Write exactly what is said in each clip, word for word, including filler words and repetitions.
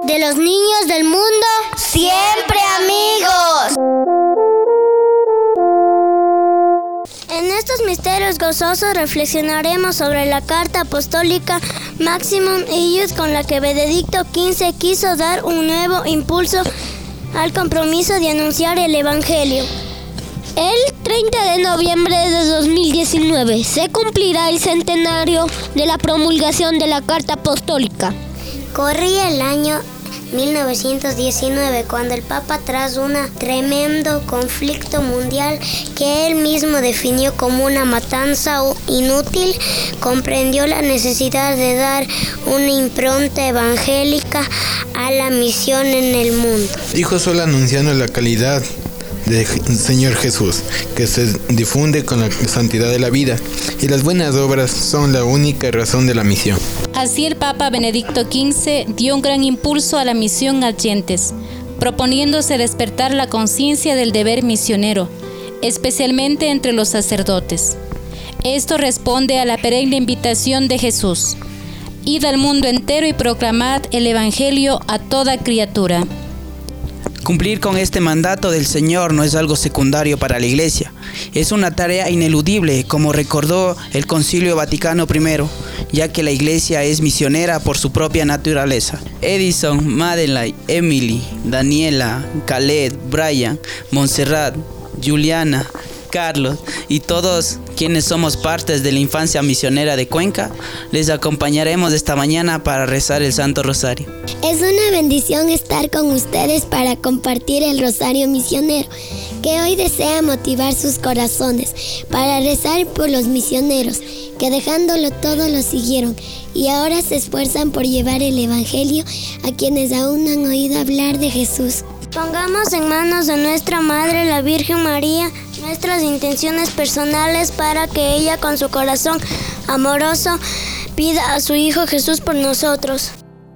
de los niños del mundo, siempre amigos. En estos misterios gozosos reflexionaremos sobre la carta apostólica Maximum Iud, con la que Benedicto quince quiso dar un nuevo impulso al compromiso de anunciar el Evangelio. El treinta de noviembre de dos mil diecinueve se cumplirá el centenario de la promulgación de la Carta Apostólica. Corría el año mil novecientos diecinueve, cuando el Papa, tras un tremendo conflicto mundial que él mismo definió como una matanza inútil, comprendió la necesidad de dar una impronta evangélica a la misión en el mundo. Dijo solo anunciando la calidad del Señor Jesús, que se difunde con la santidad de la vida, y las buenas obras son la única razón de la misión. Así el Papa Benedicto quince dio un gran impulso a la misión Gentes, proponiéndose despertar la conciencia del deber misionero, especialmente entre los sacerdotes. Esto responde a la perenne invitación de Jesús: id al mundo entero y proclamad el Evangelio a toda criatura. Cumplir con este mandato del Señor no es algo secundario para la Iglesia. Es una tarea ineludible, como recordó el Concilio Vaticano primero, ya que la Iglesia es misionera por su propia naturaleza. Edison, Madeleine, Emily, Daniela, Khaled, Brian, Montserrat, Juliana, Carlos y todos quienes somos partes de la infancia misionera de Cuenca, les acompañaremos esta mañana para rezar el Santo Rosario. Es una bendición estar con ustedes para compartir el Rosario Misionero, que hoy desea motivar sus corazones para rezar por los misioneros que dejándolo todo lo siguieron y ahora se esfuerzan por llevar el Evangelio a quienes aún no han oído hablar de Jesús. Pongamos en manos de nuestra Madre, la Virgen María, nuestras intenciones personales para que ella, con su corazón amoroso, pida a su Hijo Jesús por nosotros.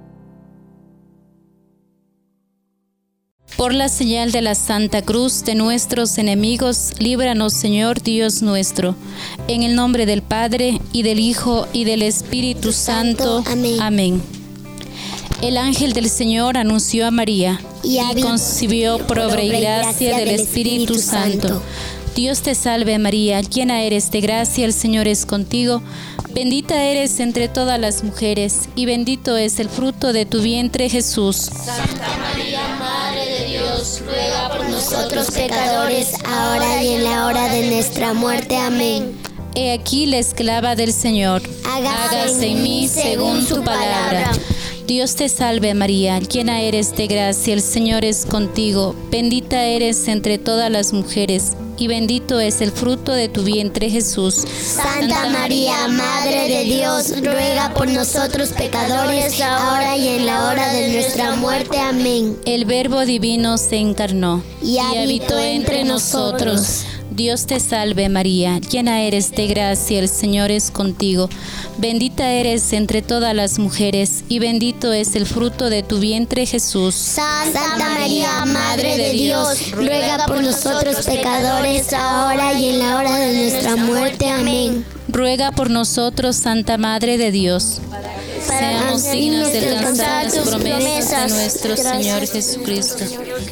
Por la señal de la Santa Cruz de nuestros enemigos, líbranos, Señor Dios nuestro. En el nombre del Padre, y del Hijo, y del Espíritu Santo. Amén. Amén. El ángel del Señor anunció a María, y, y concibió por obra y gracia del Espíritu Santo. Dios te salve María, llena eres de gracia, el Señor es contigo. Bendita eres entre todas las mujeres, y bendito es el fruto de tu vientre, Jesús. Santa María, Madre de Dios, ruega por nosotros pecadores, ahora y en la hora de nuestra muerte. Amén. He aquí la esclava del Señor. Hágase en mí según tu palabra. Dios te salve María, llena eres de gracia, el Señor es contigo. Bendita eres entre todas las mujeres, y bendito es el fruto de tu vientre, Jesús. Santa María, Madre de Dios, ruega por nosotros pecadores, ahora y en la hora de nuestra muerte. Amén. El Verbo divino se encarnó y habitó entre nosotros. Dios te salve María, llena eres de gracia, el Señor es contigo. Bendita eres entre todas las mujeres, y bendito es el fruto de tu vientre, Jesús. Santa María, Madre de Dios, ruega por nosotros pecadores, ahora y en la hora de nuestra muerte. Amén. Ruega por nosotros, Santa Madre de Dios, seamos dignos de alcanzar las promesas de nuestro Señor Jesucristo.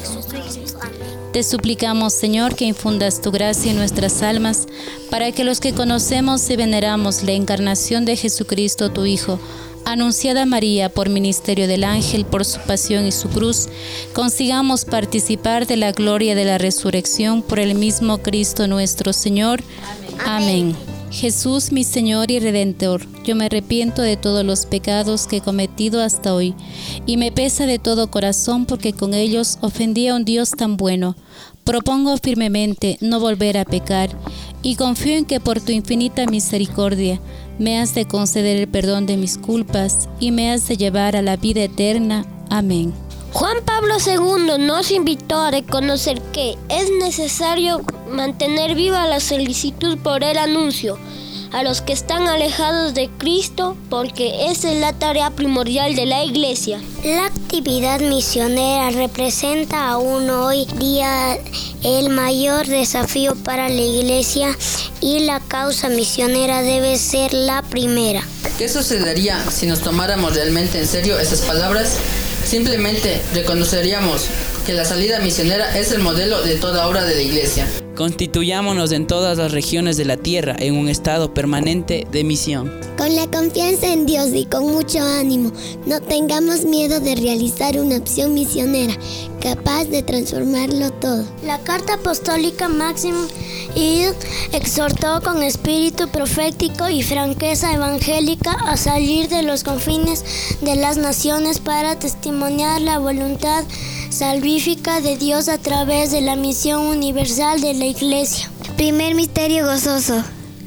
Te suplicamos, Señor, que infundas tu gracia en nuestras almas, para que los que conocemos y veneramos la encarnación de Jesucristo, tu Hijo, anunciada a María por ministerio del ángel, por su pasión y su cruz, consigamos participar de la gloria de la resurrección por el mismo Cristo nuestro Señor. Amén. Amén. Jesús, mi Señor y Redentor, yo me arrepiento de todos los pecados que he cometido hasta hoy, y me pesa de todo corazón porque con ellos ofendí a un Dios tan bueno. Propongo firmemente no volver a pecar, y confío en que por tu infinita misericordia me has de conceder el perdón de mis culpas y me has de llevar a la vida eterna. Amén. Juan Pablo segundo nos invitó a reconocer que es necesario mantener viva la solicitud por el anuncio a los que están alejados de Cristo, porque esa es la tarea primordial de la Iglesia. La actividad misionera representa aún hoy día el mayor desafío para la Iglesia, y la causa misionera debe ser la primera. ¿Qué sucedería si nos tomáramos realmente en serio esas palabras? Simplemente reconoceríamos que la salida misionera es el modelo de toda obra de la Iglesia. Constituyámonos en todas las regiones de la tierra en un estado permanente de misión. Con la confianza en Dios y con mucho ánimo, no tengamos miedo de realizar una acción misionera capaz de transformarlo todo. La carta apostólica Máximo Id exhortó con espíritu profético y franqueza evangélica a salir de los confines de las naciones para testimoniar la voluntad salvífica de Dios a través de la misión universal de la Iglesia. Primer misterio gozoso: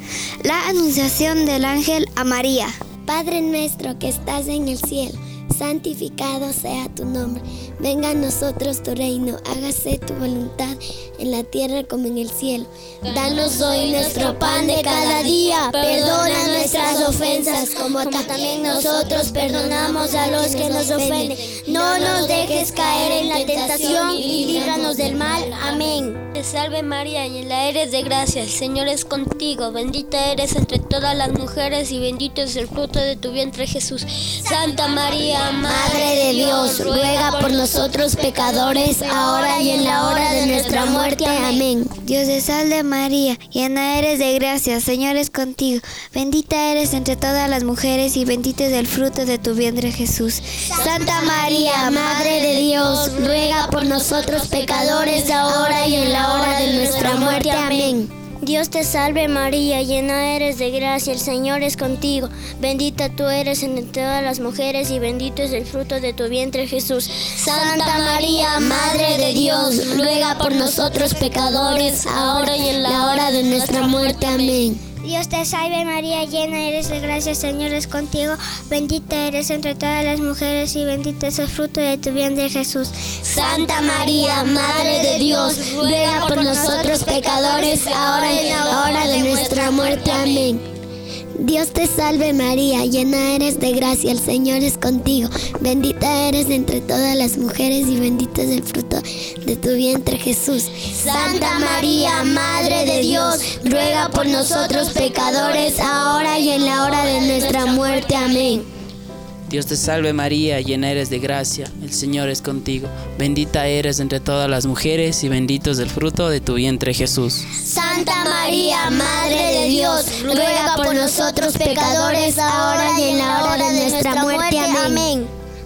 la anunciación del ángel a María. Padre nuestro que estás en el cielo, santificado sea tu nombre. Venga a nosotros tu reino, hágase tu voluntad en la tierra como en el cielo. Danos hoy nuestro pan de cada día. Perdona nuestras ofensas, como también nosotros perdonamos a los que nos ofenden. No nos dejes caer en la tentación y líbranos del mal. Amén. Te salve María, llena eres de gracia, el Señor es contigo. Bendita eres entre todas las mujeres y bendito es el fruto de tu vientre Jesús. Santa María, Madre de Dios, ruega por nosotros pecadores, ahora y en la hora de nuestra muerte. Amén. Dios te salve María, llena eres de gracia, el Señor es contigo. Bendita eres entre todas las mujeres y bendito es el fruto de tu vientre Jesús. Santa María, Madre de Dios, ruega por nosotros pecadores, ahora y en la hora de nuestra muerte. Amén. Dios te salve María, llena eres de gracia, el Señor es contigo. Bendita tú eres entre todas las mujeres y bendito es el fruto de tu vientre Jesús. Santa María, Madre de Dios, ruega por nosotros pecadores, ahora y en la hora de nuestra muerte. Amén. Dios te salve María, llena eres de gracia, el Señor es contigo. Bendita eres entre todas las mujeres y bendito es el fruto de tu vientre Jesús. Santa María, Madre de Dios, ruega por nosotros pecadores, ahora y en la hora de nuestra muerte. Amén. Dios te salve María, llena eres de gracia, el Señor es contigo. Bendita eres entre todas las mujeres y bendito es el fruto de tu vientre Jesús. Santa María, Madre de Dios, ruega por nosotros pecadores, ahora y en la hora de nuestra muerte. Amén. Dios te salve María, llena eres de gracia, el Señor es contigo. Bendita eres entre todas las mujeres y bendito es el fruto de tu vientre Jesús. Santa María, Madre de Dios, ruega por nosotros pecadores, ahora y en la hora de nuestra muerte. Amén.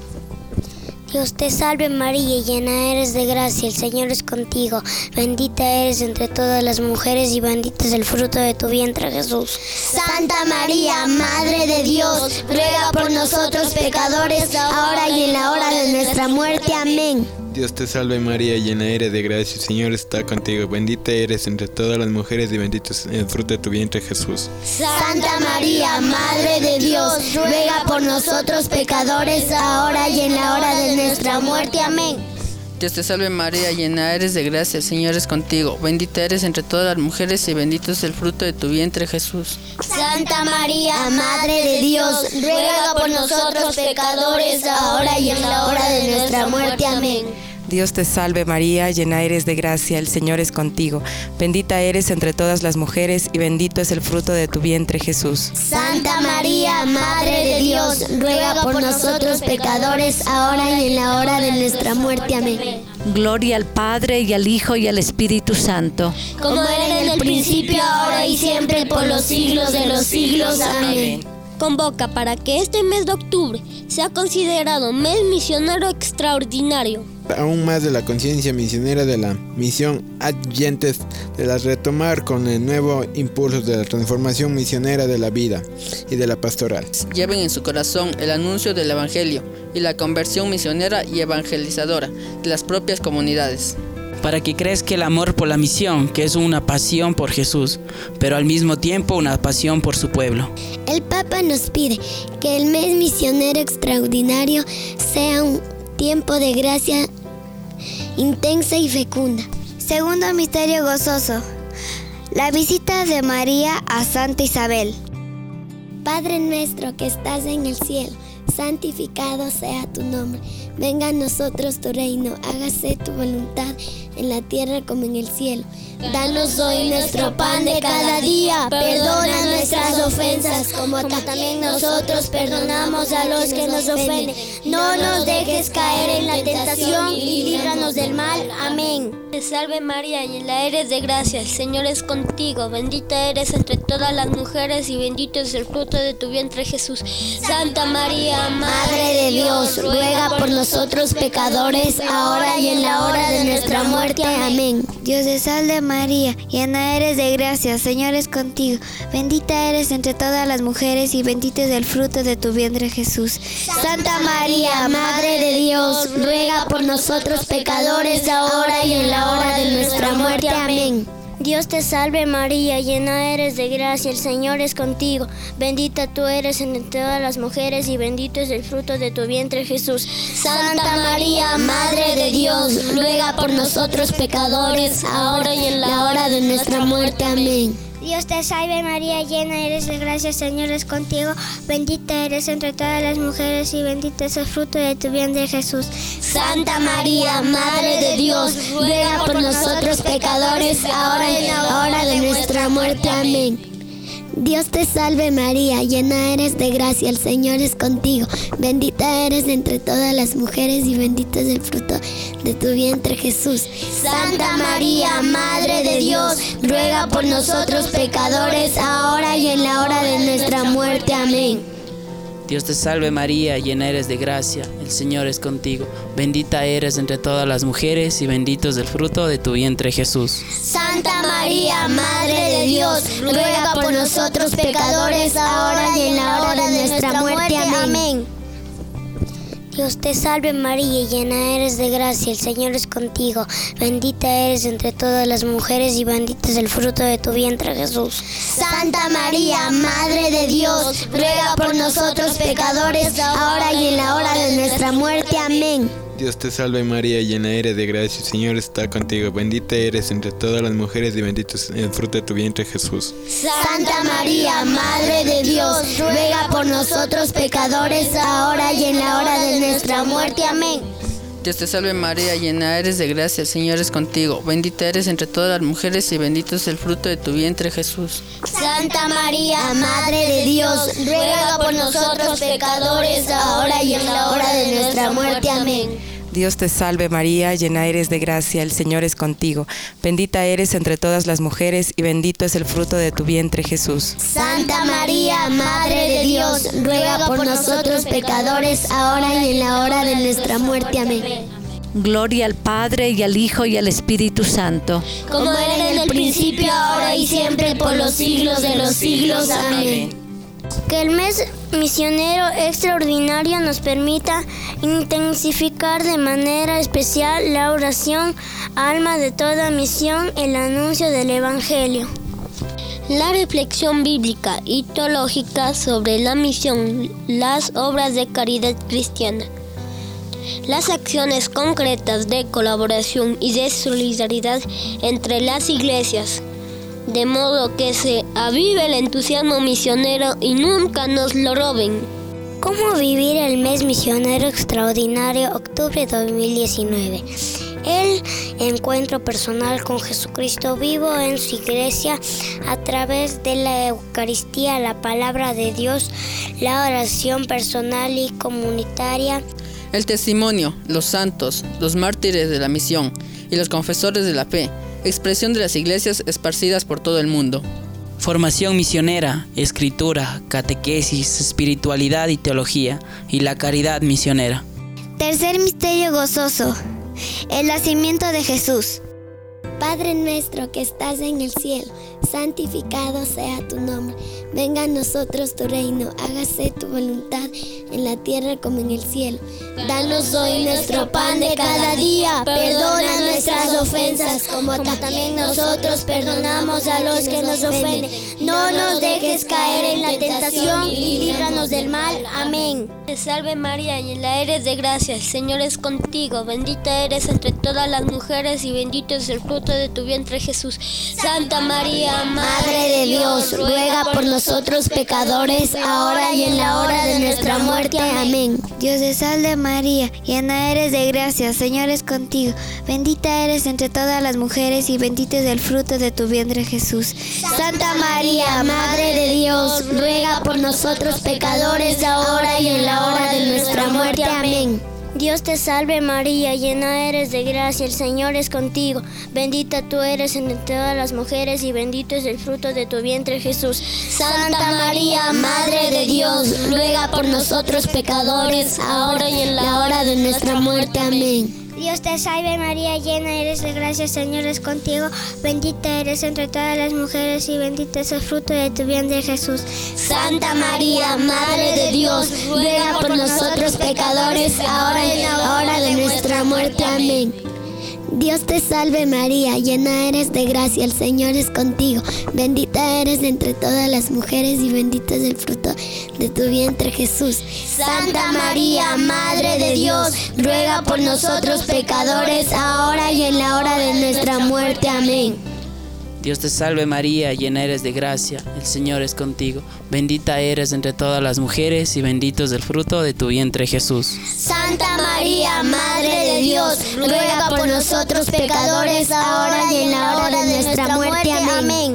Dios te salve María, llena eres de gracia, el Señor es contigo. Bendita eres entre todas las mujeres y bendito es el fruto de tu vientre Jesús. Santa María, Madre de Dios, ruega por nosotros pecadores, ahora y en la hora de nuestra muerte. Amén. Dios te salve María, llena eres de gracia, el Señor está contigo. Bendita eres entre todas las mujeres y bendito es el fruto de tu vientre Jesús. Santa María, Madre de Dios, ruega por nosotros pecadores, ahora y en la hora de nuestra muerte. Amén. Dios te salve María, llena eres de gracia, el Señor es contigo. Bendita eres entre todas las mujeres y bendito es el fruto de tu vientre Jesús. Santa María, Madre de Dios, ruega por nosotros pecadores, ahora y en la hora de nuestra muerte. Amén. Dios te salve María, llena eres de gracia, el Señor es contigo. Bendita eres entre todas las mujeres y bendito es el fruto de tu vientre Jesús. Santa María, Madre de Dios, ruega por nosotros pecadores, ahora y en la hora de nuestra muerte. Amén. Gloria al Padre y al Hijo y al Espíritu Santo. Como era en el principio, ahora y siempre, por los siglos de los siglos. Amén. Convoca para que este mes de octubre sea considerado mes misionero extraordinario. Aún más de la conciencia misionera de la misión adyentes de las retomar con el nuevo impulso de la transformación misionera de la vida y de la pastoral. Lleven en su corazón el anuncio del Evangelio y la conversión misionera y evangelizadora de las propias comunidades. Para que crezca el amor por la misión, que es una pasión por Jesús, pero al mismo tiempo una pasión por su pueblo. El Papa nos pide que el mes misionero extraordinario sea un tiempo de gracia intensa y fecunda. Segundo misterio gozoso: la visita de María a Santa Isabel. Padre nuestro que estás en el cielo, santificado sea tu nombre. Venga a nosotros tu reino, hágase tu voluntad en la tierra como en el cielo. Danos hoy nuestro pan de cada día. Perdona nuestras ofensas, como también nosotros perdonamos a los que nos ofenden. No nos dejes caer en la tentación y líbranos del mal. Amén. Te salve María, llena eres de gracia, el Señor es contigo. Bendita eres entre todas las mujeres y bendito es el fruto de tu vientre Jesús. Santa María, Madre de Dios, ruega por nosotros pecadores, ahora y en la hora de nuestra muerte. Amén. Dios te salve María, llena eres de gracia, el Señor es contigo. Bendita eres entre todas las mujeres y bendito es el fruto de tu vientre Jesús. Santa María, Madre de Dios, ruega por nosotros pecadores, ahora y en la hora de nuestra muerte. Amén. Dios te salve María, llena eres de gracia, el Señor es contigo. Bendita tú eres entre todas las mujeres y bendito es el fruto de tu vientre Jesús. Santa María, Madre de Dios, ruega por nosotros pecadores, ahora y en la hora de nuestra muerte. Amén. Dios te salve María, llena eres de gracia, el Señor es contigo. Bendita eres entre todas las mujeres y bendito es el fruto de tu vientre Jesús. Santa María, Madre de Dios, ruega por nosotros pecadores, ahora y en la hora de nuestra muerte. Amén. Dios te salve María, llena eres de gracia, el Señor es contigo. Bendita eres entre todas las mujeres y bendito es el fruto de tu vientre Jesús. Santa María, Madre de Dios, ruega por nosotros pecadores, ahora y en la hora de nuestra muerte. Amén. Dios te salve María, llena eres de gracia, el Señor es contigo. Bendita eres entre todas las mujeres y bendito es el fruto de tu vientre Jesús. Santa María, Madre de Dios, ruega por nosotros pecadores, ahora y en la hora de nuestra muerte. Amén. Dios te salve María, llena eres de gracia, el Señor es contigo. Bendita eres entre todas las mujeres y bendito es el fruto de tu vientre Jesús. Santa María, Madre de Dios, ruega por nosotros pecadores, ahora y en la hora de nuestra muerte. Amén. Dios te salve María, llena eres de gracia, el Señor está contigo. Bendita eres entre todas las mujeres y bendito es el fruto de tu vientre Jesús. Santa María, Madre de Dios, ruega por nosotros pecadores, ahora y en la hora de nuestra muerte. Amén. Dios te salve María, llena eres de gracia, el Señor es contigo. Bendita eres entre todas las mujeres y bendito es el fruto de tu vientre Jesús. Santa María, Madre de Dios, ruega por nosotros pecadores, ahora y en la hora de nuestra muerte. Amén. Dios te salve María, llena eres de gracia, el Señor es contigo. Bendita eres entre todas las mujeres y bendito es el fruto de tu vientre Jesús. Santa María, Madre de Dios, ruega por nosotros pecadores, ahora y en la hora de nuestra muerte. Amén. Gloria al Padre y al Hijo y al Espíritu Santo. Como era en el principio, ahora y siempre, por los siglos de los siglos. Amén. Que el mes misionero extraordinario nos permita intensificar de manera especial la oración, alma de toda misión, el anuncio del Evangelio. La reflexión bíblica y teológica sobre la misión, las obras de caridad cristiana. Las acciones concretas de colaboración y de solidaridad entre las iglesias, de modo que se avive el entusiasmo misionero y nunca nos lo roben. ¿Cómo vivir el mes misionero extraordinario octubre dos mil diecinueve? El encuentro personal con Jesucristo vivo en su iglesia a través de la Eucaristía, la palabra de Dios, la oración personal y comunitaria. El testimonio, los santos, los mártires de la misión y los confesores de la fe, expresión de las iglesias esparcidas por todo el mundo. Formación misionera, escritura, catequesis, espiritualidad y teología, y la caridad misionera. Tercer misterio gozoso, el nacimiento de Jesús. Padre nuestro que estás en el cielo, santificado sea tu nombre. Venga a nosotros tu reino, hágase tu voluntad en la tierra como en el cielo. Danos hoy nuestro pan de cada día, perdona nuestras ofensas como también nosotros perdonamos a los que nos ofenden. No nos dejes caer en la tentación y líbranos del mal. Amén. Te salve María, llena eres de gracia, el Señor es contigo. Bendita eres entre todas las mujeres y bendito es el fruto fruto de tu vientre Jesús. Santa María, Madre de Dios, ruega por nosotros pecadores, ahora y en la hora de nuestra muerte. Amén. Dios te salve María, llena eres de gracia, Señor es contigo. Bendita eres entre todas las mujeres y bendito es el fruto de tu vientre Jesús. Santa María, Madre de Dios, ruega por nosotros pecadores, ahora y en la hora de nuestra muerte. Amén. Dios te salve María, llena eres de gracia, el Señor es contigo. Bendita tú eres entre todas las mujeres y bendito es el fruto de tu vientre Jesús. Santa María, Madre de Dios, ruega por nosotros pecadores, ahora y en la hora de nuestra muerte. Amén. Dios te salve María, llena eres de gracia, el Señor es contigo. Bendita eres entre todas las mujeres y bendito es el fruto de tu vientre Jesús. Santa María, Madre de Dios, ruega por nosotros pecadores, ahora y en la hora de nuestra muerte. Amén. Dios te salve María, llena eres de gracia, el Señor es contigo. Bendita eres entre todas las mujeres y bendito es el fruto de tu vientre Jesús. Santa María, Madre de Dios, ruega por nosotros pecadores, ahora y en la hora de nuestra muerte. Amén. Dios te salve María, llena eres de gracia, el Señor es contigo. Bendita eres entre todas las mujeres y bendito es el fruto de tu vientre Jesús. Santa María, Madre de Dios, ruega por nosotros pecadores, ahora y en la hora de nuestra muerte. Amén.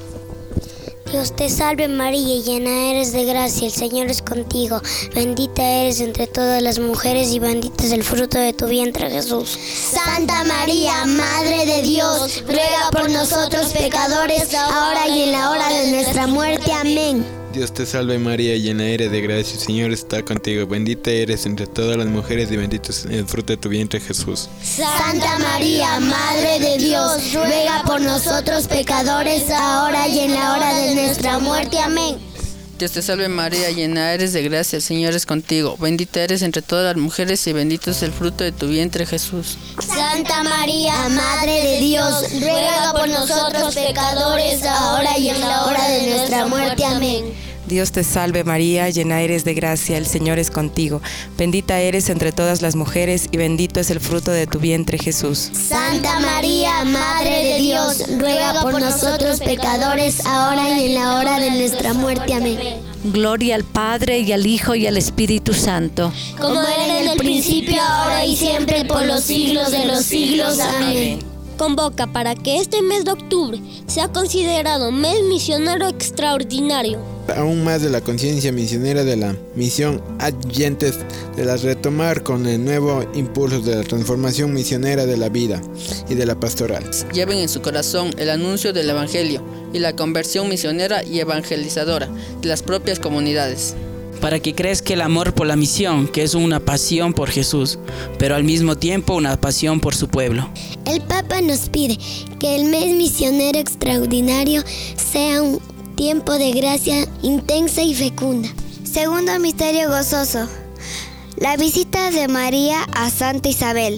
Dios te salve María, llena eres de gracia, el Señor es contigo. Bendita eres entre todas las mujeres y bendito es el fruto de tu vientre Jesús. Santa María, Madre de Dios, ruega por nosotros pecadores, ahora y en la hora de nuestra muerte. Amén. Dios te salve María, llena eres de gracia, el Señor está contigo. Bendita eres entre todas las mujeres y bendito es el fruto de tu vientre Jesús. Santa María, Madre de Dios, ruega por nosotros pecadores, ahora y en la hora de nuestra muerte. Amén. Dios te salve María, llena eres de gracia, el Señor es contigo. Bendita eres entre todas las mujeres y bendito es el fruto de tu vientre Jesús. Santa María, Madre de Dios, ruega por nosotros pecadores, ahora y en la hora de nuestra muerte. Amén. Dios te salve María, llena eres de gracia, el Señor es contigo. Bendita eres entre todas las mujeres y bendito es el fruto de tu vientre Jesús. Santa María, Madre de Dios, ruega por nosotros pecadores, ahora y en la hora de nuestra muerte. Amén. Gloria al Padre y al Hijo y al Espíritu Santo. Como era en el principio, ahora y siempre, por los siglos de los siglos. Amén. Convoca para que este mes de octubre sea considerado mes misionero extraordinario. Aún más de la conciencia misionera de la misión adyentes de las retomar con el nuevo impulso de la transformación misionera de la vida y de la pastoral. Lleven en su corazón el anuncio del Evangelio y la conversión misionera y evangelizadora de las propias comunidades. Para que crezca el amor por la misión, que es una pasión por Jesús, pero al mismo tiempo una pasión por su pueblo. El Papa nos pide que el mes misionero extraordinario sea un tiempo de gracia intensa y fecunda. Segundo misterio gozoso, la visita de María a Santa Isabel.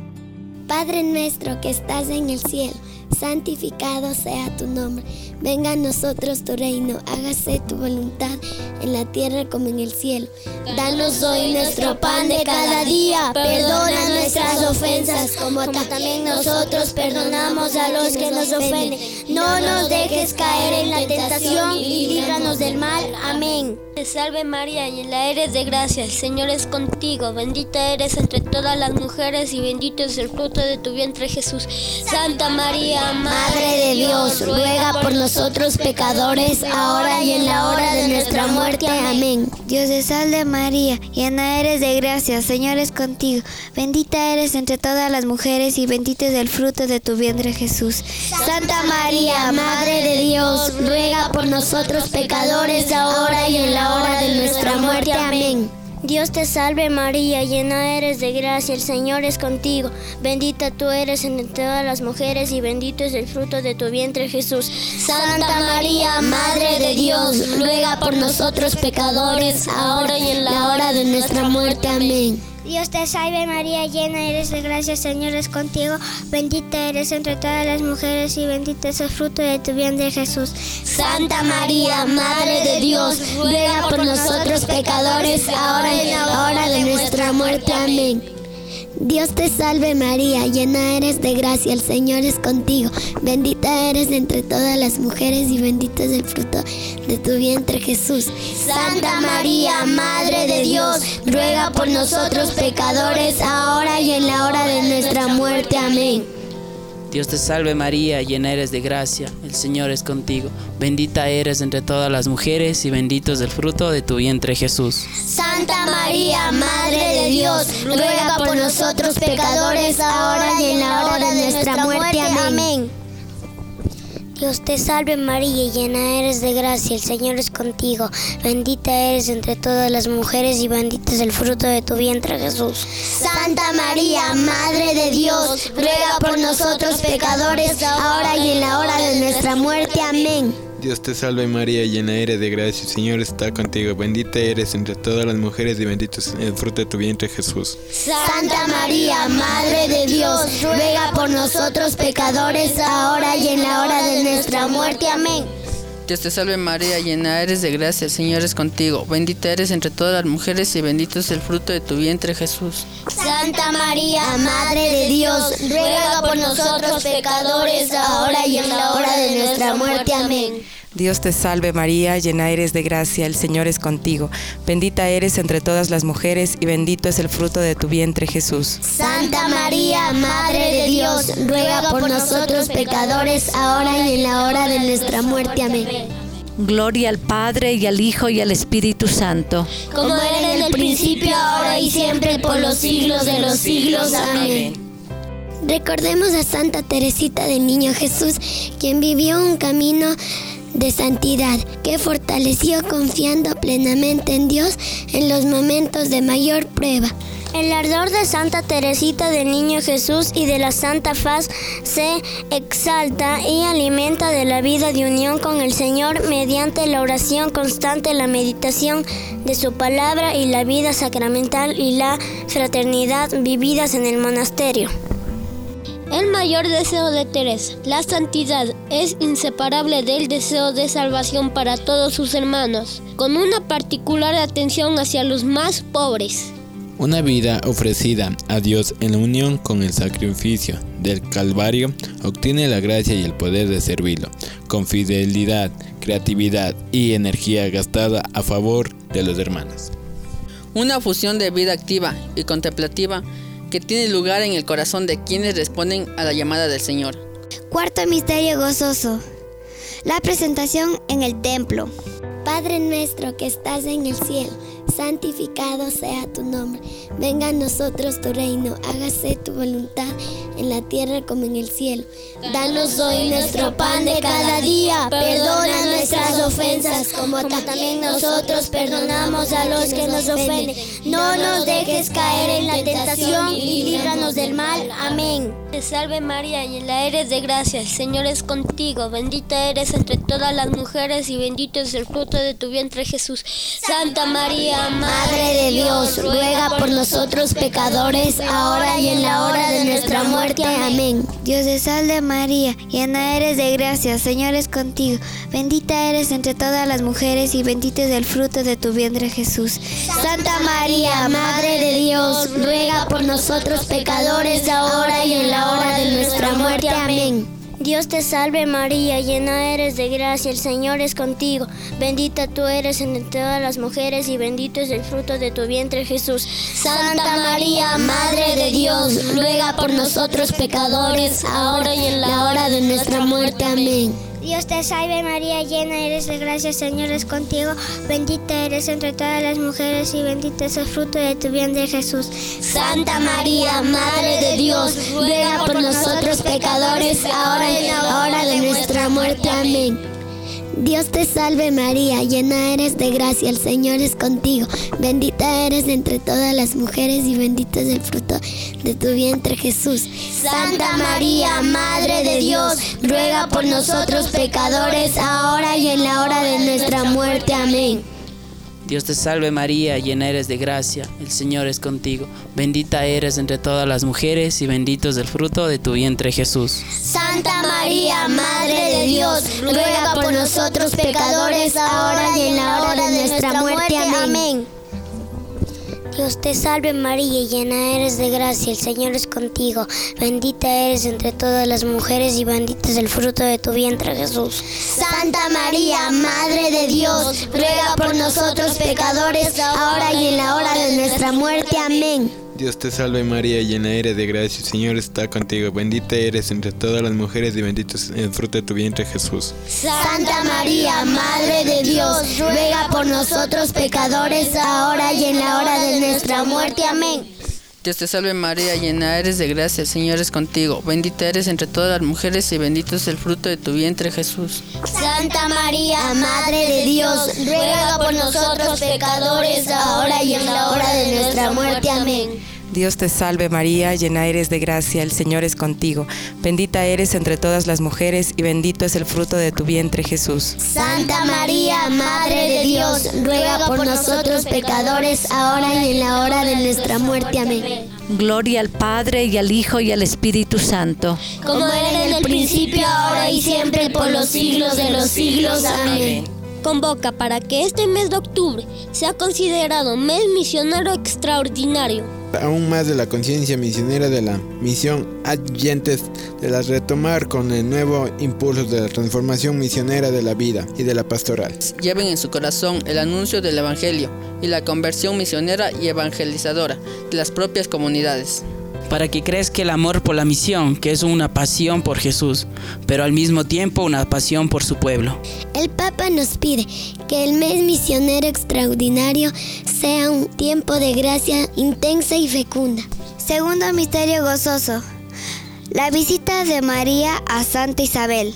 Padre nuestro que estás en el cielo, santificado sea tu nombre. Venga a nosotros tu reino, hágase tu voluntad en la tierra como en el cielo. Danos hoy nuestro pan de cada día, perdona nuestras ofensas como también nosotros perdonamos a los que nos ofenden. No nos dejes caer en la tentación y líbranos del mal. Amén. Te salve María, llena eres de gracia, el Señor es contigo. Bendita eres entre todas las mujeres y bendito es el fruto de tu vientre Jesús. Santa María, Madre de Dios, ruega por nosotros pecadores, ahora y en la hora de nuestra muerte. Amén. Dios te salve María, llena eres de gracia, el Señor es contigo. Bendita eres entre todas las mujeres y bendito es el fruto de tu vientre Jesús. Santa María, Madre de Dios, ruega por nosotros pecadores, ahora y en la hora de nuestra muerte. Amén. Dios te salve María, llena eres de gracia, el Señor es contigo. Bendita tú eres entre todas las mujeres y bendito es el fruto de tu vientre Jesús. Santa María, Madre de Dios, ruega por nosotros pecadores, ahora y en la hora de nuestra muerte. Amén. Dios te salve María, llena eres de gracia, el Señor es contigo. Bendita eres entre todas las mujeres y bendito es el fruto de tu vientre Jesús. Santa María, Madre de Dios, ruega por nosotros pecadores, ahora y en la hora de nuestra muerte. Amén. Dios te salve María, llena eres de gracia, el Señor es contigo. Bendita eres entre todas las mujeres y bendito es el fruto de tu vientre Jesús. Santa María, Madre de Dios, ruega por nosotros pecadores, ahora y en la hora de nuestra muerte. Amén. Dios te salve María, llena eres de gracia, el Señor es contigo. Bendita eres entre todas las mujeres y bendito es el fruto de tu vientre Jesús. Santa María, Madre de Dios, ruega por nosotros pecadores, ahora y en la hora de nuestra muerte. Amén. Dios te salve María, llena eres de gracia, el Señor es contigo. Bendita eres entre todas las mujeres y bendito es el fruto de tu vientre Jesús. Santa María, Madre de Dios, ruega por nosotros pecadores, ahora y en la hora de nuestra muerte. Amén. Dios te salve María, llena eres de gracia, el Señor está contigo. Bendita eres entre todas las mujeres y bendito es el fruto de tu vientre Jesús. Santa María, Madre de Dios, ruega por nosotros pecadores, ahora y en la hora de nuestra muerte. Amén. Dios te salve María, llena eres de gracia, el Señor es contigo. Bendita eres entre todas las mujeres y bendito es el fruto de tu vientre Jesús. Santa María, Madre de Dios, ruega por nosotros pecadores, ahora y en la hora de nuestra muerte. Amén. Dios te salve María, llena eres de gracia, el Señor es contigo. Bendita eres entre todas las mujeres y bendito es el fruto de tu vientre Jesús. Santa María, Madre de Dios, ruega por nosotros pecadores, ahora y en la hora de nuestra muerte. Amén. Gloria al Padre y al Hijo y al Espíritu Santo. Como era en el principio, ahora y siempre, por los siglos de los siglos. Amén. Recordemos a Santa Teresita del Niño Jesús, quien vivió un camino de santidad, que fortaleció confiando plenamente en Dios en los momentos de mayor prueba. El ardor de Santa Teresita del Niño Jesús y de la Santa Faz se exalta y alimenta de la vida de unión con el Señor mediante la oración constante, la meditación de su palabra y la vida sacramental y la fraternidad vividas en el monasterio. El mayor deseo de Teresa, la santidad, es inseparable del deseo de salvación para todos sus hermanos, con una particular atención hacia los más pobres. Una vida ofrecida a Dios en la unión con el sacrificio del Calvario obtiene la gracia y el poder de servirlo, con fidelidad, creatividad y energía gastada a favor de los hermanos. Una fusión de vida activa y contemplativa que tiene lugar en el corazón de quienes responden a la llamada del Señor. Cuarto misterio gozoso. La presentación en el templo. Padre nuestro que estás en el cielo, santificado sea tu nombre. Venga a nosotros tu reino, hágase tu voluntad en la tierra como en el cielo. Danos hoy nuestro pan de cada día, perdona nuestras ofensas, como también nosotros perdonamos a los que nos ofenden. No nos dejes caer en la tentación y líbranos del mal. Amén. Te salve María, llena eres de gracia, el Señor es contigo. Bendita eres entre todas las mujeres y bendito es el fruto de tu vientre Jesús. Santa María, Madre de Dios, ruega por nosotros pecadores, ahora y en la hora de nuestra muerte. Amén. Dios te salve María, llena eres de gracia, el Señor es contigo. Bendita eres entre todas las mujeres y bendito es el fruto de tu vientre Jesús. Santa María, Madre de Dios, ruega por nosotros pecadores, ahora y en la hora de nuestra muerte. Amén. Dios te salve María, llena eres de gracia, el Señor es contigo. Bendita tú eres entre todas las mujeres y bendito es el fruto de tu vientre Jesús. Santa María, Madre de Dios, ruega por nosotros pecadores, ahora y en la hora de nuestra muerte. Amén. Dios te salve María, llena eres de gracia, el Señor es contigo. Bendita eres entre todas las mujeres y bendito es el fruto de tu vientre Jesús. Santa María, Madre de Dios, ruega por nosotros pecadores, ahora y en la hora de nuestra muerte. Amén. Dios te salve María, llena eres de gracia, el Señor es contigo. Bendita eres entre todas las mujeres y bendito es el fruto de tu vientre Jesús. Santa María, Madre de Dios, ruega por nosotros pecadores, ahora y en la hora de nuestra muerte. Amén. Dios te salve María, llena eres de gracia, el Señor es contigo. Bendita eres entre todas las mujeres y bendito es el fruto de tu vientre Jesús. Santa María, Madre de Dios, ruega por nosotros pecadores, ahora y en la hora de nuestra muerte. Amén. Dios te salve María, llena eres de gracia, el Señor es contigo. Bendita eres entre todas las mujeres y bendito es el fruto de tu vientre, Jesús. Santa María, Madre de Dios, ruega por nosotros pecadores, ahora y en la hora de nuestra muerte. Amén. Dios te salve María, llena eres de gracia, el Señor está contigo. Bendita eres entre todas las mujeres y bendito es el fruto de tu vientre, Jesús. Santa María, Madre de Dios, ruega por nosotros pecadores, ahora y en la hora de nuestra muerte. Amén. Dios te salve María, llena eres de gracia, el Señor es contigo. Bendita eres entre todas las mujeres y bendito es el fruto de tu vientre, Jesús. Santa María, Madre de Dios, ruega por nosotros pecadores, ahora y en la hora de nuestra muerte. Amén. Dios te salve María, llena eres de gracia, el Señor es contigo. Bendita eres entre todas las mujeres y bendito es el fruto de tu vientre, Jesús. Santa María, Madre de Dios, ruega por nosotros pecadores, ahora y en la hora de nuestra muerte. Amén. Gloria al Padre y al Hijo y al Espíritu Santo. Como era en el principio, ahora y siempre, por los siglos de los siglos. Amén. Convoca para que este mes de octubre sea considerado mes misionero extraordinario. Aún más de la conciencia misionera de la misión adyentes de las retomar con el nuevo impulso de la transformación misionera de la vida y de la pastoral. Lleven en su corazón el anuncio del Evangelio y la conversión misionera y evangelizadora de las propias comunidades. Para que crezca el amor por la misión, que es una pasión por Jesús, pero al mismo tiempo una pasión por su pueblo. El Papa nos pide que el mes misionero extraordinario sea un tiempo de gracia intensa y fecunda. Segundo misterio gozoso, la visita de María a Santa Isabel.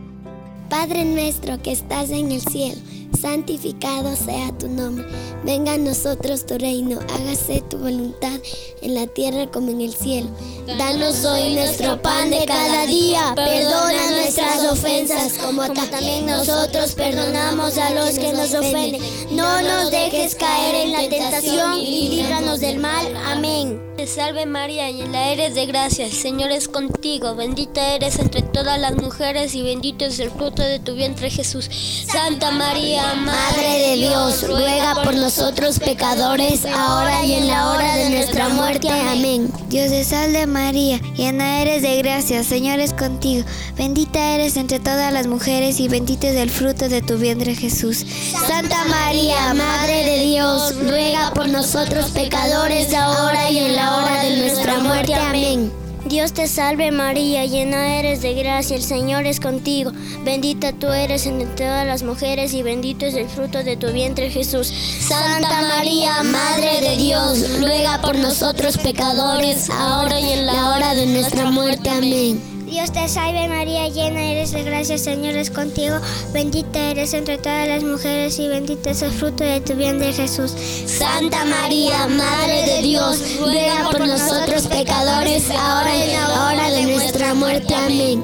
Padre nuestro que estás en el cielo, santificado sea tu nombre. Venga a nosotros tu reino, hágase tu voluntad en la tierra como en el cielo. Danos hoy nuestro pan de cada día, perdona nuestras ofensas como también nosotros perdonamos a los que nos ofenden. No nos dejes caer en la tentación y líbranos del mal. Amén. Te salve María, llena eres de gracia, el Señor es contigo. Bendita eres entre todas las mujeres y bendito es el fruto de tu vientre, Jesús. Santa María, Madre de Dios, ruega por nosotros pecadores, ahora y en la hora de nuestra muerte. Amén. Dios te salve María, llena eres de gracia, el Señor es contigo. Bendita eres entre todas las mujeres y bendito es el fruto de tu vientre, Jesús. Santa María, Madre de Dios, ruega por nosotros pecadores, ahora y en la hora de nuestra muerte. Amén. Dios te salve María, llena eres de gracia, el Señor es contigo. Bendita tú eres entre todas las mujeres y bendito es el fruto de tu vientre, Jesús. Santa María, Madre de Dios, ruega por nosotros pecadores, ahora y en la hora de nuestra muerte. Amén. Dios te salve María, llena eres de gracia, el Señor es contigo. Bendita eres entre todas las mujeres y bendito es el fruto de tu vientre, Jesús. Santa María, Madre de Dios, ruega por nosotros pecadores, ahora y en la hora de nuestra muerte. Amén.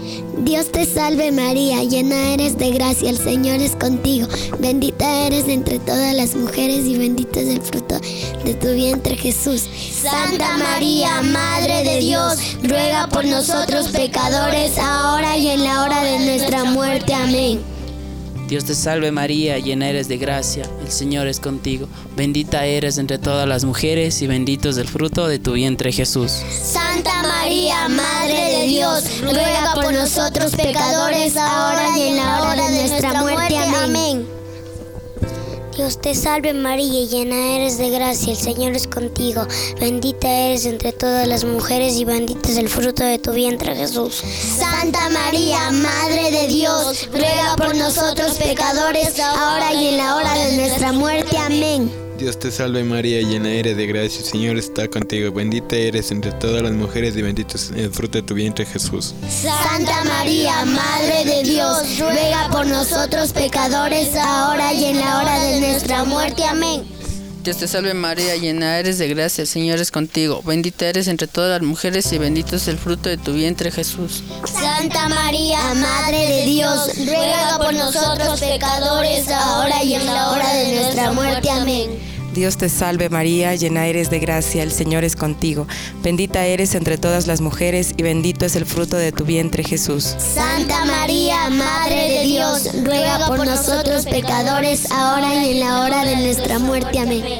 Dios te salve María, llena eres de gracia, el Señor es contigo. Bendita eres entre todas las mujeres y bendito es el fruto de tu vientre, Jesús. Santa María, Madre de Dios, ruega por nosotros pecadores, ahora y en la hora de nuestra muerte. Amén. Dios te salve María, llena eres de gracia, el Señor es contigo. Bendita eres entre todas las mujeres y bendito es el fruto de tu vientre, Jesús. Santa María, Madre de Dios, ruega por nosotros pecadores, ahora y en la hora de nuestra muerte. Amén. Dios te salve María, llena eres de gracia, el Señor es contigo. Bendita eres entre todas las mujeres y bendito es el fruto de tu vientre, Jesús. Santa María, Madre de Dios, ruega por nosotros pecadores, ahora y en la hora de nuestra muerte. Amén. Dios te salve María, llena eres de gracia, el Señor está contigo. Bendita eres entre todas las mujeres y bendito es el fruto de tu vientre, Jesús. Santa María, Madre de Dios, ruega por nosotros pecadores, ahora y en la hora de nuestra muerte. Amén. Dios te salve María, llena eres de gracia, el Señor es contigo. Bendita eres entre todas las mujeres y bendito es el fruto de tu vientre, Jesús. Santa María, Madre de Dios, ruega por nosotros pecadores, ahora y en la hora de nuestra muerte. Amén. Dios te salve María, llena eres de gracia, el Señor es contigo. Bendita eres entre todas las mujeres y bendito es el fruto de tu vientre, Jesús. Santa María, Madre de Dios, ruega por nosotros pecadores, ahora y en la hora de nuestra muerte. Amén.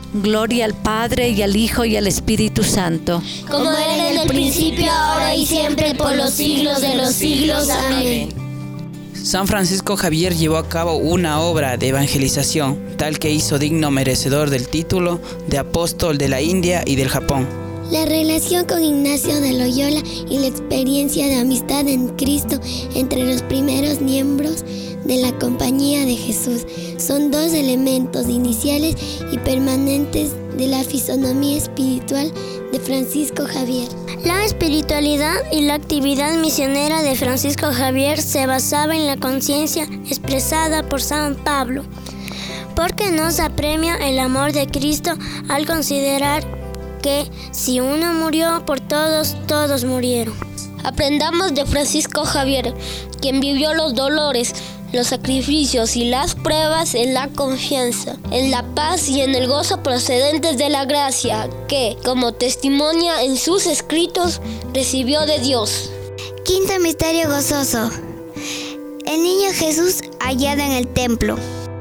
Gloria al Padre, y al Hijo, y al Espíritu Santo. Como era en el principio, ahora y siempre, por los siglos de los siglos. Amén. San Francisco Javier llevó a cabo una obra de evangelización, tal que hizo digno merecedor del título de apóstol de la India y del Japón. La relación con Ignacio de Loyola y la experiencia de amistad en Cristo entre los primeros miembros de la Compañía de Jesús son dos elementos iniciales y permanentes de la fisonomía espiritual de Francisco Javier. La espiritualidad y la actividad misionera de Francisco Javier se basaba en la conciencia expresada por San Pablo, porque nos apremia el amor de Cristo al considerar que si uno murió por todos, todos murieron. Aprendamos de Francisco Javier, quien vivió los dolores, los sacrificios y las pruebas en la confianza, en la paz y en el gozo procedentes de la gracia que, como testimonia en sus escritos, recibió de Dios. Quinto misterio gozoso. El niño Jesús hallado en el templo.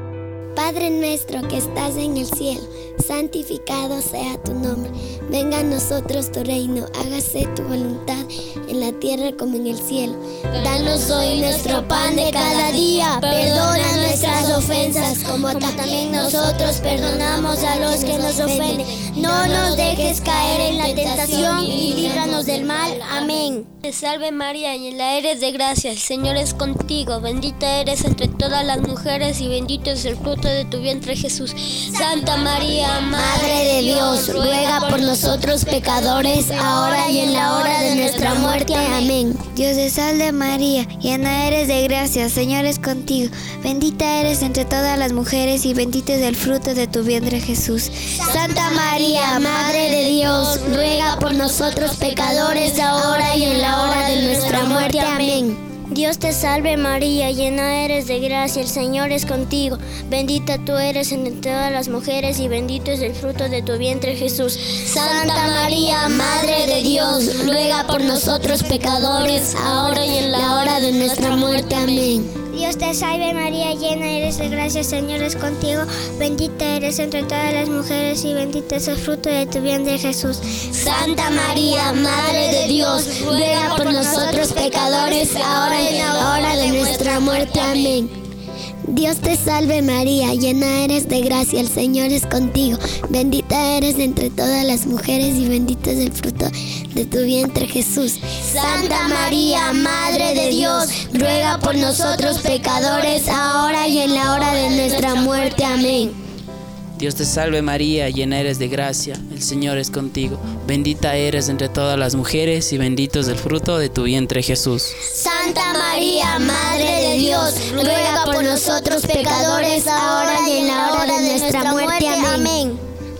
Padre nuestro que estás en el cielo, santificado sea tu nombre. Venga a nosotros tu reino, hágase tu voluntad en la tierra como en el cielo. Danos hoy nuestro pan de cada día, perdona nuestras ofensas como también nosotros perdonamos a los que nos ofenden. No nos dejes caer en la tentación y líbranos del mal. Amén. Te salve María, llena eres de gracia, el Señor es contigo. Bendita eres entre todas las mujeres y bendito es el fruto de tu vientre Jesús. Santa María, Madre de Dios, ruega por nosotros pecadores, ahora y en la hora de nuestra muerte. Amén. Dios te salve María, llena eres de gracia, el Señor es contigo. Bendita eres entre todas las mujeres y bendito es el fruto de tu vientre Jesús. Santa María, Madre de Dios, ruega por nosotros pecadores, ahora y en la hora de nuestra muerte. Amén. Dios te salve María, llena eres de gracia, el Señor es contigo. Bendita tú eres entre todas las mujeres y bendito es el fruto de tu vientre Jesús. Santa María, Madre de Dios, ruega por nosotros pecadores, ahora y en la hora de nuestra muerte. Amén. Dios te salve María, llena eres de gracia, el Señor es contigo. Bendita eres entre todas las mujeres y bendito es el fruto de tu vientre Jesús. Santa María, Madre de Dios, ruega por nosotros pecadores, ahora y en la hora de nuestra muerte. Amén. Dios te salve María, llena eres de gracia, el Señor es contigo. Bendita eres entre todas las mujeres y bendito es el fruto de tu vientre Jesús. Santa María, Madre de Dios, ruega por nosotros pecadores, ahora y en la hora de nuestra muerte. Amén. Dios te salve María, llena eres de gracia, el Señor es contigo. Bendita eres entre todas las mujeres y bendito es el fruto de tu vientre Jesús. Santa María, Madre de Dios, ruega por nosotros pecadores, ahora y en la hora de nuestra muerte. Amén.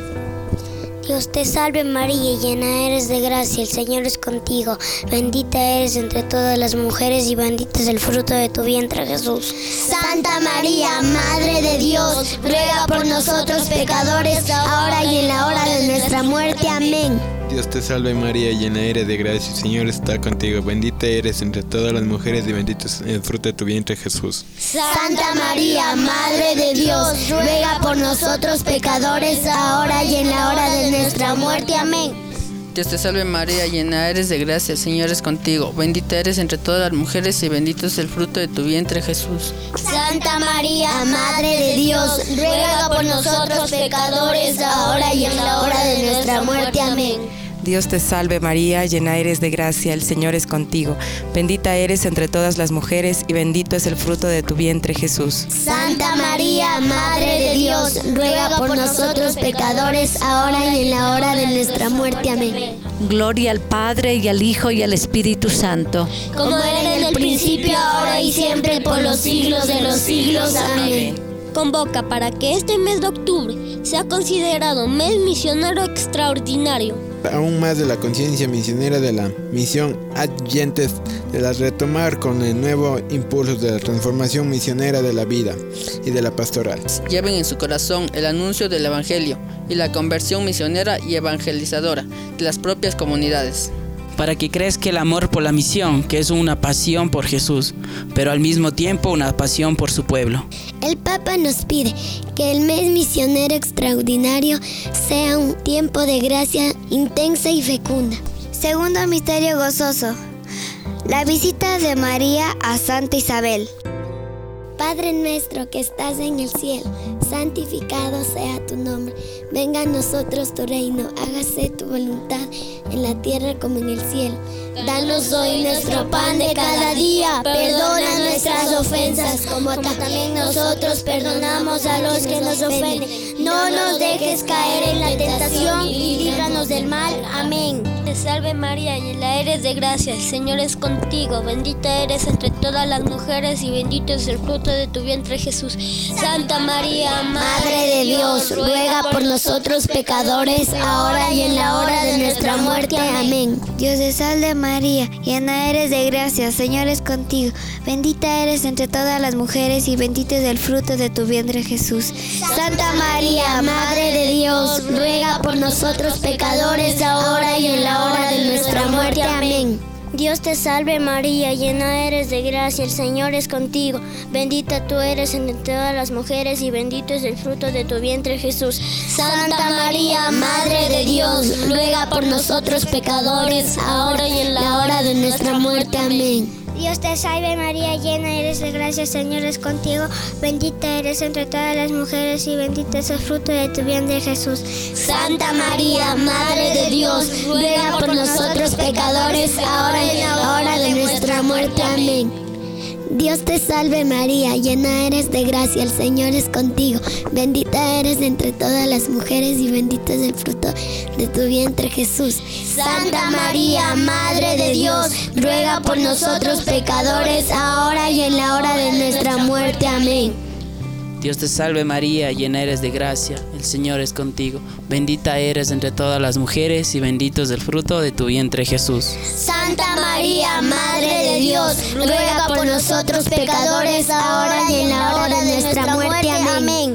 Dios te salve María, llena eres de gracia, el Señor es contigo. Bendita eres entre todas las mujeres y bendito es el fruto de tu vientre Jesús. Santa María, Madre de Dios, ruega por nosotros pecadores, ahora y en la hora de nuestra muerte. Amén. Dios te salve María, llena eres de gracia, el Señor está contigo. Bendita eres entre todas las mujeres y bendito es el fruto de tu vientre Jesús. Santa María, Madre de Dios, ruega por nosotros pecadores, ahora y en la hora de nuestra muerte. Amén. Dios te salve María, llena eres de gracia, el Señor es contigo. Bendita eres entre todas las mujeres y bendito es el fruto de tu vientre Jesús. Santa María, Madre de Dios, ruega por nosotros pecadores, ahora y en la hora de nuestra muerte. Amén. Dios te salve María, llena eres de gracia, el Señor es contigo. Bendita eres entre todas las mujeres y bendito es el fruto de tu vientre Jesús. Santa María, Madre de Dios, ruega por nosotros pecadores, ahora y en la hora de nuestra muerte. Amén. Gloria al Padre, y al Hijo, y al Espíritu Santo. Como era en el principio, ahora y siempre, por los siglos de los siglos. Amén. Convoca para que este mes de octubre sea considerado mes misionero extraordinario. Aún más de la conciencia misionera de la misión Adyentes, de la retomar con el nuevo impulso de la transformación misionera de la vida y de la pastoral. Lleven en su corazón el anuncio del Evangelio y la conversión misionera y evangelizadora de las propias comunidades. para que crezca el amor por la misión, que es una pasión por Jesús, pero al mismo tiempo una pasión por su pueblo. El Papa nos pide que el mes misionero extraordinario sea un tiempo de gracia intensa y fecunda. Segundo misterio gozoso, la visita de María a Santa Isabel. Padre nuestro que estás en el cielo, santificado sea tu nombre. Venga a nosotros tu reino, hágase tu voluntad en la tierra como en el cielo. Danos hoy nuestro pan de cada día, perdona nuestras ofensas, como también nosotros perdonamos a los que nos ofenden. No nos dejes caer en la tentación y líbranos del mal. Amén. Te salve María, llena eres de gracia, el Señor es contigo. Bendita eres entre todas las mujeres y bendito es el fruto de tu vientre Jesús. Santa María, Madre de Dios, ruega por nosotros pecadores, ahora y en la hora de nuestra muerte. Amén. Dios te salve María, llena eres de gracia, el Señor es contigo. Bendita eres entre todas las mujeres y bendito es el fruto de tu vientre Jesús. Santa María, Madre de Dios, ruega por nosotros pecadores, ahora y en la hora de nuestra muerte. Amén. Dios te salve María, llena eres de gracia, el Señor es contigo. Bendita tú eres entre todas las mujeres y bendito es el fruto de tu vientre Jesús. Santa María, Madre de Dios, ruega por nosotros pecadores, ahora y en la hora de nuestra muerte. Amén. Dios te salve María, llena eres de gracia, el Señor es contigo. Bendita eres entre todas las mujeres y bendito es el fruto de tu vientre Jesús. Santa María, Madre de Dios, ruega por nosotros pecadores, ahora y en la hora de nuestra muerte. Amén. Dios te salve María, llena eres de gracia, el Señor es contigo. Bendita eres entre todas las mujeres y bendito es el fruto de tu vientre Jesús. Santa María, Madre de Dios, ruega por nosotros pecadores, ahora y en la hora de nuestra muerte. Amén. Dios te salve María, llena eres de gracia, el Señor es contigo. Bendita eres entre todas las mujeres y bendito es el fruto de tu vientre Jesús. Santa María, Madre de Dios, ruega por nosotros pecadores, ahora y en la hora de nuestra muerte. Amén.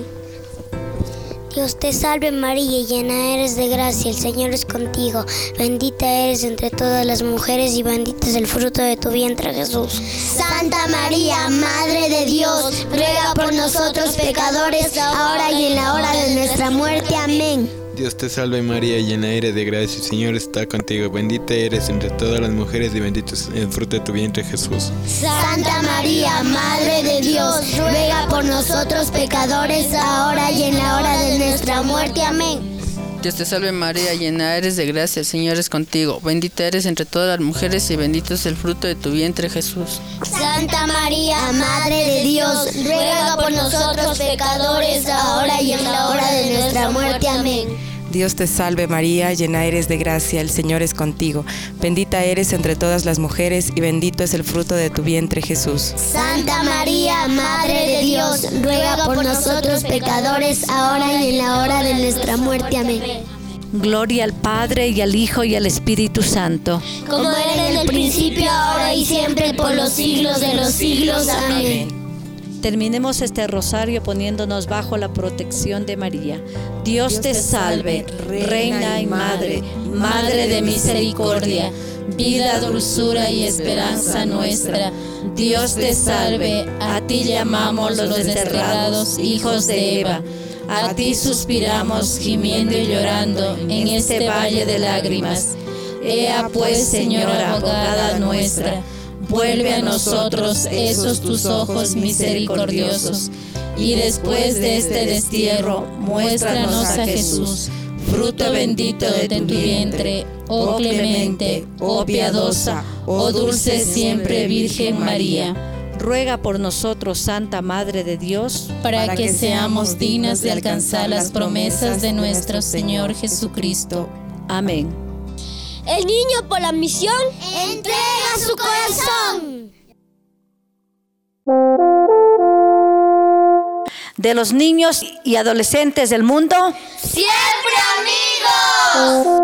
Dios te salve María, llena eres de gracia, el Señor es contigo. Bendita eres entre todas las mujeres y bendito es el fruto de tu vientre Jesús. Santa María, Madre de Dios, ruega por nosotros pecadores, ahora y en la hora de nuestra muerte. Amén. Dios te salve María, llena eres de gracia, el Señor está contigo. Bendita eres entre todas las mujeres y bendito es el fruto de tu vientre Jesús. Santa María, Madre de Dios, ruega por nosotros pecadores, ahora y en la hora de nuestra muerte. Amén. Dios te salve María, llena eres de gracia, el Señor es contigo. Bendita eres entre todas las mujeres y bendito es el fruto de tu vientre Jesús. Santa María, Madre de Dios, ruega por nosotros pecadores, ahora y en la hora de nuestra muerte. Amén. Dios te salve María, llena eres de gracia, el Señor es contigo. Bendita eres entre todas las mujeres y bendito es el fruto de tu vientre Jesús. Santa María, Madre de Dios, ruega por nosotros pecadores, ahora y en la hora de nuestra muerte. Amén. Gloria al Padre y al Hijo y al Espíritu Santo. Como era en el principio, ahora y siempre, por los siglos de los siglos. Amén. Terminemos este rosario poniéndonos bajo la protección de María. Dios, Dios te salve, Reina y Madre, Madre de misericordia, vida, dulzura y esperanza nuestra. Dios te salve, a ti llamamos los desterrados hijos de Eva. A ti suspiramos gimiendo y llorando en este valle de lágrimas. Ea pues, Señora abogada nuestra, vuelve a nosotros esos tus ojos misericordiosos, y después de este destierro, muéstranos a Jesús, fruto bendito de tu vientre, oh clemente, oh piadosa, oh dulce siempre Virgen María. Ruega por nosotros, Santa Madre de Dios, para, para que, que seamos dignas de alcanzar las promesas de nuestro Señor Jesucristo. Amén. El niño por la misión entrega su corazón. De los niños y adolescentes del mundo, ¡siempre amigos!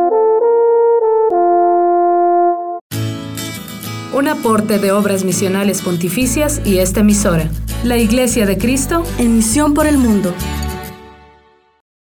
Un aporte de Obras Misionales Pontificias y esta emisora, la Iglesia de Cristo, en misión por el mundo.